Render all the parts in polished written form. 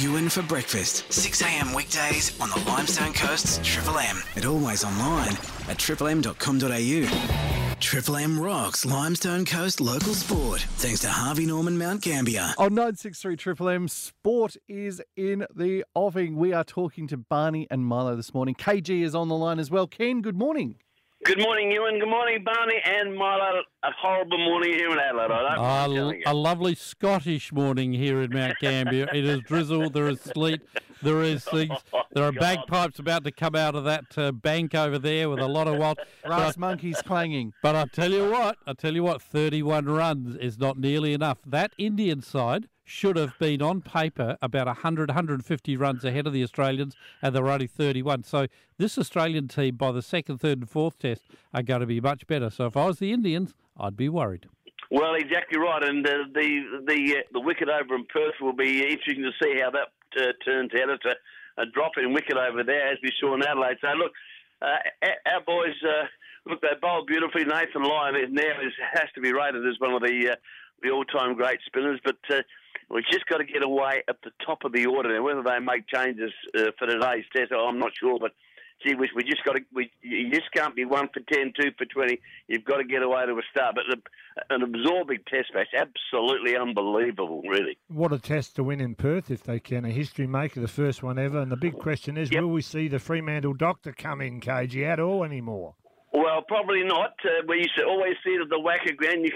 Ewan for breakfast, 6 a.m. weekdays on the Limestone Coast's Triple M. And always online at triplem.com.au. Triple M rocks Limestone Coast local sport. Thanks to Harvey Norman Mount Gambier. On 963 Triple M, sport is in the offing. We are talking to Barney and Milo this morning. KG is on the line as well. Ken, good morning. Good morning, Ewan. Good morning, Barney and Milo. A horrible morning here in Adelaide. I don't mind A lovely Scottish morning here in Mount Gambier. It is drizzle, there is sleet, there is things. There are bagpipes about to come out of that bank over there with a lot of wild Brass monkeys clanging. But I tell you what, 31 runs is not nearly enough. That Indian side should have been on paper about 100, 150 runs ahead of the Australians, and they're only 31. So this Australian team, by the second, third and fourth test, are going to be much better. So if I was the Indians, I'd be worried. Well, exactly right. And the wicket over in Perth will be interesting to see how that turns out. It's a drop-in wicket over there, as we saw in Adelaide. So, look, our boys, they bowled beautifully. Nathan Lyon has to be rated as one of the all-time great spinners, but we've just got to get away at the top of the order. Now, whether they make changes for today's test, I'm not sure, but gee, we just got to. You just can't be 1 for 10, 2 for 20. You've got to get away to a start. But an absorbing test match, absolutely unbelievable, really. What a test to win in Perth if they can. A history maker, the first one ever. And the big question is, will we see the Fremantle doctor come in, KG, at all anymore? Well, probably not. We used to always see it at the Wacker ground. You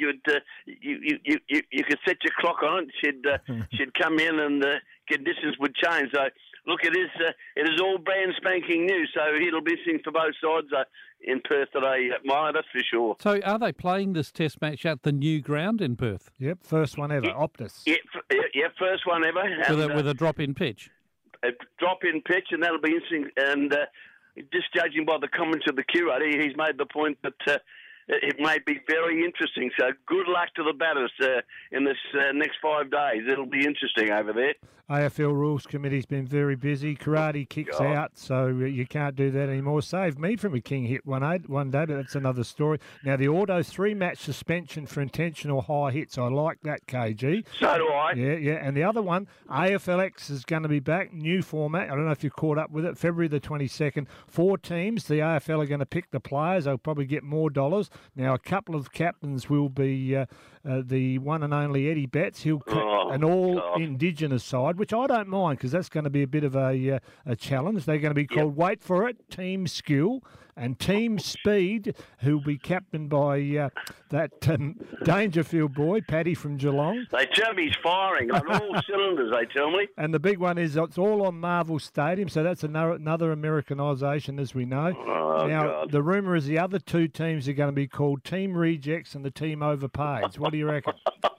could set your clock on it. She'd come in and conditions would change. So, look, it is all brand spanking new. So it'll be interesting for both sides in Perth today, Milo, that's for sure. So are they playing this test match at the new ground in Perth? Yep, first one ever, Optus. Yeah, first one ever. With a drop-in pitch? A drop-in pitch, and that'll be interesting. And just judging by the comments of the curator, he's made the point that it may be very interesting. So good luck to the batters in this next 5 days. It'll be interesting over there. AFL Rules Committee's been very busy. Karate kicks out, so you can't do that anymore. Saved me from a king hit one day, but that's another story. Now, the auto 3-match suspension for intentional high hits. I like that, KG. So do I. Yeah. And the other one, AFLX is going to be back. New format. I don't know if you're caught up with it. February the 22nd. 4 teams. The AFL are going to pick the players. They'll probably get more dollars. Now, a couple of captains will be the one and only Eddie Betts. He'll an all-Indigenous side, which I don't mind because that's going to be a bit of a challenge. They're going to be called, wait for it, Team Skill and Team Speed, who'll be captained by that Dangerfield boy, Paddy from Geelong. They tell me he's firing on all cylinders, they tell me. And the big one is it's all on Marvel Stadium, so that's another Americanisation, as we know. Now, the rumour is the other 2 teams are going to be called Team Rejects and the Team Overpaids. What do you reckon?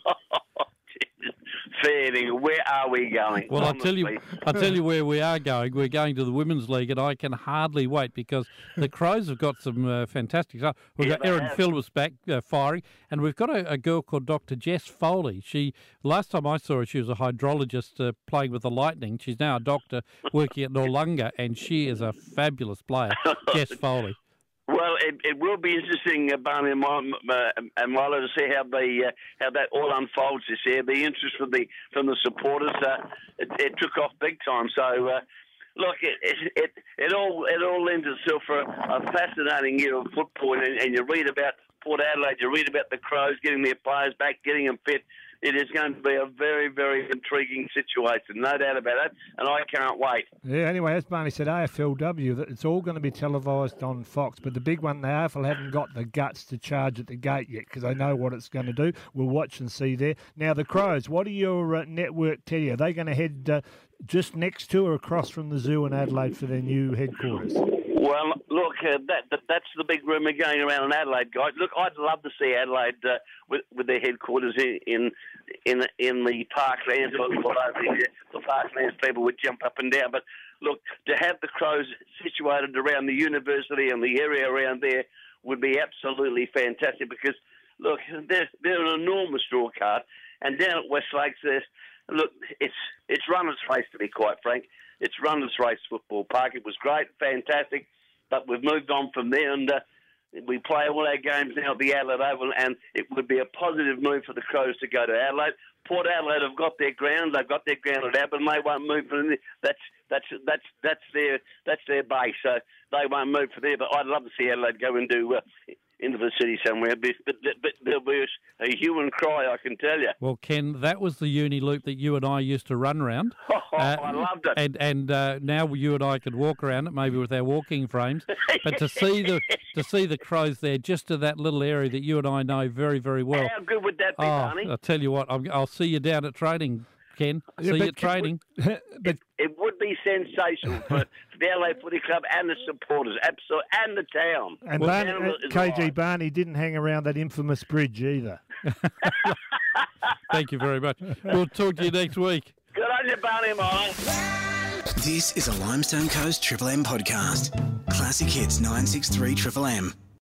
Where are we going? Well, I'll tell you where we are going. We're going to the Women's League, and I can hardly wait because the Crows have got some fantastic stuff. We've got Erin Phillips back firing, and we've got a girl called Dr. Jess Foley. Last time I saw her, she was a hydrologist playing with the Lightning. She's now a doctor working at Noarlunga, and she is a fabulous player, Jess Foley. Well, it will be interesting, Barney and Milo, to see how that all unfolds this year. The interest from the supporters, it took off big time. So, look, it all lends itself for a fascinating year of football. And you read about Port Adelaide, you read about the Crows getting their players back, getting them fit. It is going to be a very, very intriguing situation, no doubt about it, and I can't wait. Yeah, anyway, as Barney said, AFLW, it's all going to be televised on Fox, but the big one, the AFL haven't got the guts to charge at the gate yet because they know what it's going to do. We'll watch and see there. Now, the Crows, what do your network tell you? Are they going to head just next to or across from the zoo in Adelaide for their new headquarters? Well, look, that's the big rumour going around in Adelaide, guys. Look, I'd love to see Adelaide with their headquarters in the parklands. The parklands people would jump up and down. But look, to have the Crows situated around the university and the area around there would be absolutely fantastic because, look, they're an enormous draw card. And down at West Lakes, look, it's run its race, to be quite frank. It's run its race, Football Park. It was great, fantastic, but we've moved on from there. And We play all our games now at the Adelaide Oval, and it would be a positive move for the Crows to go to Adelaide. Port Adelaide have got their ground. They've got their ground at Abbott, and they won't move from there. That's their base. So they won't move from there. But I'd love to see Adelaide go into the city somewhere. But there'll be a hue and cry, I can tell you. Well, Ken, that was the uni loop that you and I used to run around. I loved it. And now you and I could walk around it, maybe with our walking frames. But to see the Crows there, just to that little area that you and I know very, very well. How good would that be, Barney? I'll tell you what, I'll see you down at training, Ken. See you at training. It would be sensational for the LA Footy Club and the supporters, absolutely, and the town. And KG Barney didn't hang around that infamous bridge either. Thank you very much. We'll talk to you next week. Good on you, Barney Mile. This is a Limestone Coast Triple M podcast. Classic hits 963 Triple M.